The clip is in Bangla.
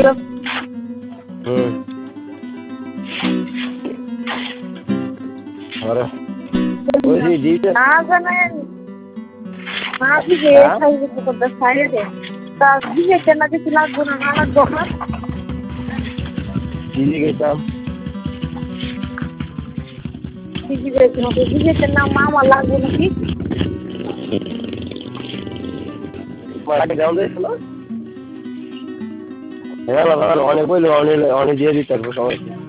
अरे ওই দিতে না জানেন না দিকে খাইবে তো করতে সাইডে তা দিকে কেন কিছু লাগবে না না লাগবে না দিদি গেতাম দিকে কেন মামা লাগবে নাকি মাকে দাও দিছ না হ্যাঁ অনেক বলে অনেক দিয়ে দিতে পারবো সবাই